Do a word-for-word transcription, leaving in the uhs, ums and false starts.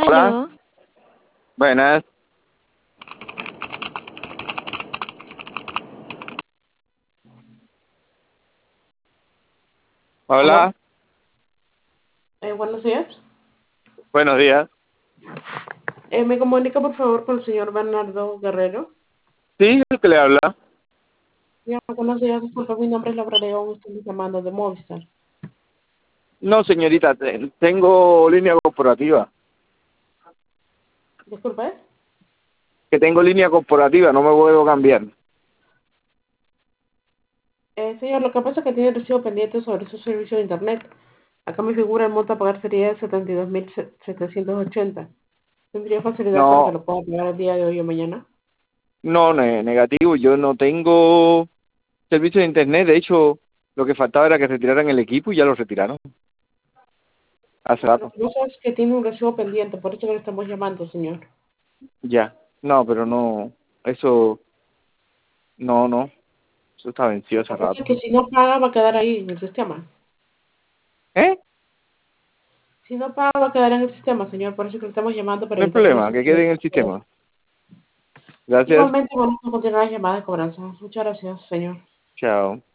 Hola, Aló, buenas. Hola, Aló, eh, buenos días. buenos días. Eh, me comunica por favor con el señor Bernardo Guerrero. Sí, el que le habla. Señor, buenos días, disculpa, mi nombre es Laura León, estoy llamando de Movistar. No, señorita, te- tengo línea corporativa. Disculpe. Que tengo línea corporativa, no me puedo cambiar. Eh, señor, lo que pasa es que tiene recibo pendiente sobre su servicio de internet. Acá me figura el monto a pagar sería de setenta y dos mil setecientos ochenta. ¿Tendría facilidad para que No, lo pueda pagar el día de hoy o mañana? no, ne- negativo. Yo no tengo servicio de internet. De hecho, lo que faltaba era que retiraran el equipo y ya lo retiraron hace Lo rato. que pasa es que tiene un recibo pendiente, por eso que le estamos llamando, señor. Ya. No, pero no, eso, no, no. Eso está vencido Lo hace que pasa es rato. que si no paga va a quedar ahí en el sistema. ¿Eh? Si no paga va a quedar en el sistema, señor, por eso que le estamos llamando para No hay evitar que le problema, que suceda. quede en el sistema. Gracias. Igualmente, vamos a continuar las llamadas de cobranza. Muchas gracias, señor. Chao.